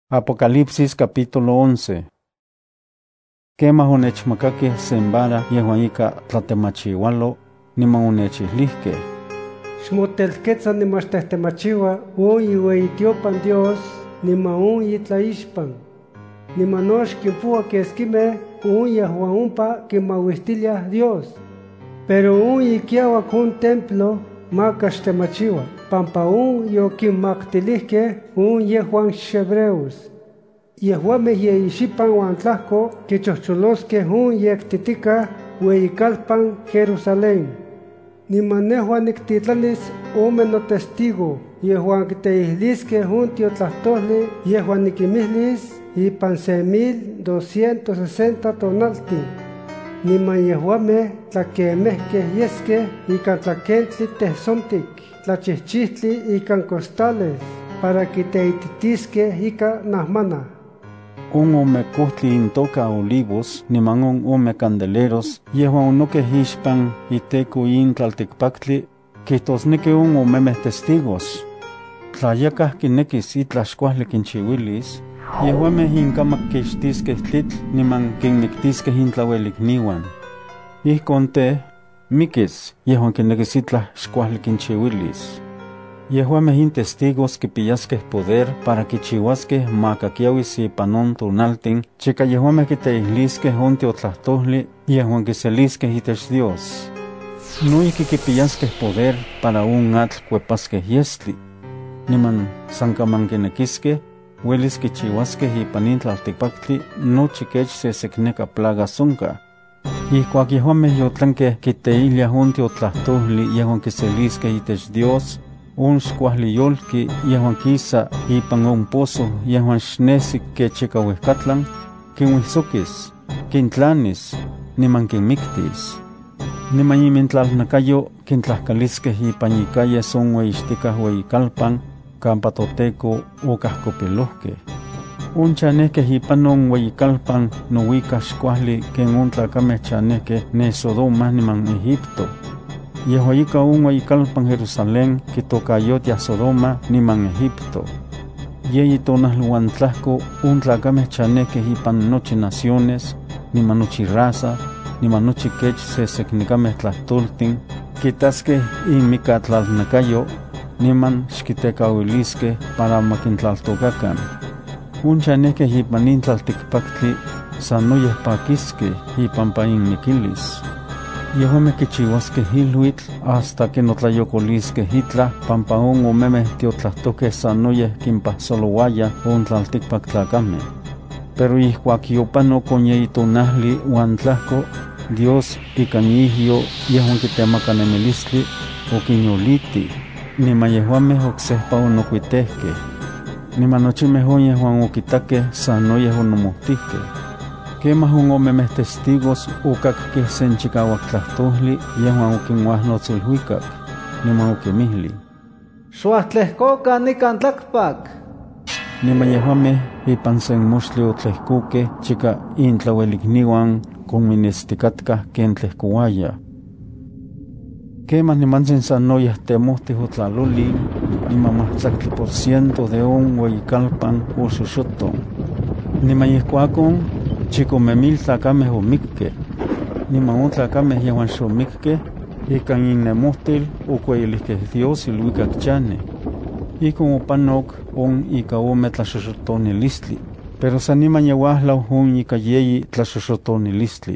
Apocalipsis capítulo 11. Quema onechmakakeh sembara yehuan ika tlatemachiualo, niman onechihlihkeh: Xmotelketza nimachtehtemachihua on iueyitiopan Dios, niman on itlaixpan. Niman no xkinpoua keskimeh on yehuan ompa kimauistiliah Dios. Pero on ikiauak on templo maka xtemachihua, pampa on yokinmaktilihkeh on yehuan xhebreos. Yehuameh yeixipan uan tlahko kichocholoskeh on yektitikah ueyikalpan Jerusalén. Niman nejua niktitlanis ome notestigo yehuan kiteihliskeh on tiotlahtoli yehuan nikinmihlis ipan 1260 tonaltin. Niman yehuameh tlakemehkeh yeskeh ika tlakentli tehsontik, tlachihchihtli ika costales, para kiteititiskeh ika nahmanah. On ome kohtli intoka olivos, niman on ome candeleros, yehuan onokeh ixpan iteko in tlaltikpaktli, kihtosneki on omemeh testigos. Tla yakah kinekis itlah xkuajli kinchiuilis, yehuameh inkamak kixtiskeh tlitl niman kinmiktiskeh intlauelikniuan. Ihkon teh, mikis yehuan kinekis itlah xkuajli kinchiuilis. Yehuameh in testigos kipiyaskeh poder para kichiuaskeh makakiauis ipan on tonaltin chika yehuameh kiteihliskeh on tiotlahtoli yehuan kiseliskeh itech Dios. Noihki kipiyaskeh poder para on atl kuepaskeh yestli. Niman san kaman kinekiskeh, uelis kichiuaskeh ipan in tlaltikpaktli nochi kech sesekneka plagas onkah. Ihkuak yehuameh yotlankeh kiteiliah on tiotlahtoli yehuan kiseliskeh itech Dios, on xkuajli yolki yehuan kisa ipan on pozo yehuan xnesi kech ika uejkatlan, kinuihsokis, kintlanis, niman kinmiktis. Niman imintlalnakayo kintlahkaliskeh ipan icalles on ueyixtikah ueyikalpan kampa Toteko okahkopilohkeh. On chanehkeh ipan on ueyikalpan nouikah xkuajli ken on tlakameh chanehkeh ne Sodoma niman Egipto. Yehua ika on ueyikalpan Jerusalén kitokayotiah Sodoma niman Egipto. Yeyi tonal uan tlahko on tlakameh chanehkeh ipan nochi naciones, niman nochi raza, niman nochi kech seseknikameh tlahtoltin, kitaskeh inmikatlalnakayo, niman xkitekauiliskeh para makintlaltokakan. On chanehkeh ipan in tlaltikpaktli sanoyeh pakiskeh ipampa inmikilis. Yehuameh kichiuaskeh iluitl hasta kinotlayokoliskeh itlah pampa on omemeh tiotlahtokeh sanoyeh kinpahsolouayah on tlaltikpaktlakameh. Pero ihkuak yopanok on yeyi tonahli uan tlahko, Dios ikan ihyo yehuan kitemaka nemilistli okinyolitih, niman yehuameh oksehpa onokuitehkeh. Niman nochimeh on yehuan okitakeh sanoyeh onomohtihkeh. Kemah on omemeh testigos okakkeh sen chikauak tlahtoli yehuan okinuajnotzilhuikak, niman okimihli: ¡Xuahtlehkoka nikan tlakpak! Niman yehuameh ipan sen moxtli otlehkokeh chika intlauelikniuan konminestikatkah ken tlehkouayah. Kemah nimantzin sanoyeh temohtih otlalolin, niman 100% de on ueyikalpan oxoxoton. Niman ihkuakon, 5,000 tlakameh omikkeh. Niman on tlakameh yehuan xomikkeh, ikan innemohtil okueyilihkeh Dios iluikak chaneh. Ihkon opanok on ika ome tlaxoxotonilistli, pero san niman yeuahlau on ika yeyi tlaxoxotonilistli.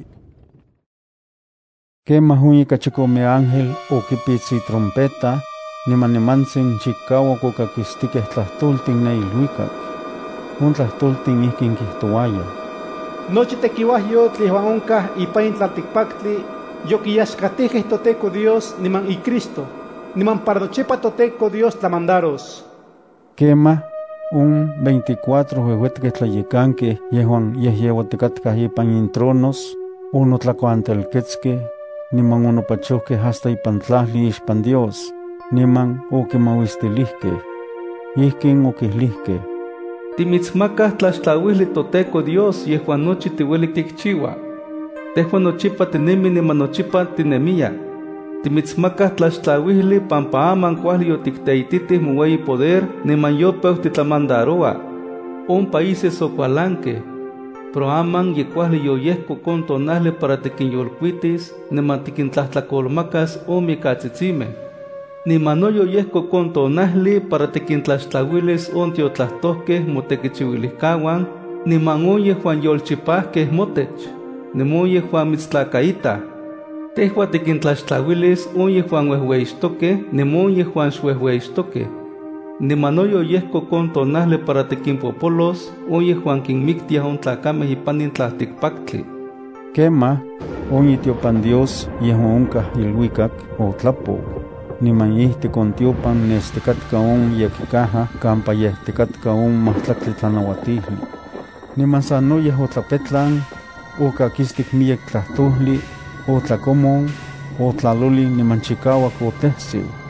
Kemah on ika 10 ángel okipitz itrompeta, niman nimantzin chikauak okakistikeh tlahtoltin ne iluikak. On tlahtoltin ihkin kihtouayah: Nochi tekiuahyotl yehuan onkah ipan in tlaltikpaktli yokiyaxkatihkeh Toteko Dios niman iCristo, niman para nochipa Toteko Dios tlamandaros. Kemah, on 24 ueuetkeh tlayekankeh yehuan yehyeuatikatkah ipan intronos, onotlakuantelketskeh, niman onopachohkeh hasta ipan tlahli ixpan Dios, niman okimauistilihkeh. Ihkin okihlihkeh: Timitzmakah tlaxtlauijli Toteko Dios yehuan nochi tiueli tikchiua. Tehua nochipa tinemi niman nochipa tinemia. Timitzmakah tlaxtlauijli pampa aman kuajli yotikteititih moueyi poder niman yopeu titlamandaroa. On países ocualanque, pro aman yecuahli yoyesco con tonale para tequinyolcuitis, nematiquintlahtlacolmacas o micatzizime. Ni mano yoyesco con tonahli para tequintlaxtlahuiles on tiotlastosque motequichihuiliscahuan, ni mangoye Juan yolchipasque motech, ni moye Juan mitztlacaita. Tehua tequintlaxtlahuiles oye Juan huehueistoque, ni moye Juan xuehueistoque. Ni mano yoyesco con tonahli para tequimpopolos, oye Juan quinmictia on tlacameh ipanin tlalticpactli. Quema, oye tiopan Dios yehuan onkah ilhuicac o tlapo. Niman ihtikon tiopan nestecatka on yekcaja campa yehticatka on mahtlactli tlanauatihli. Niman sanoyeh otlapetlan, ocaquistic miec tlahtoli, otlacomon, otlaloli niman chicauac otehsiu.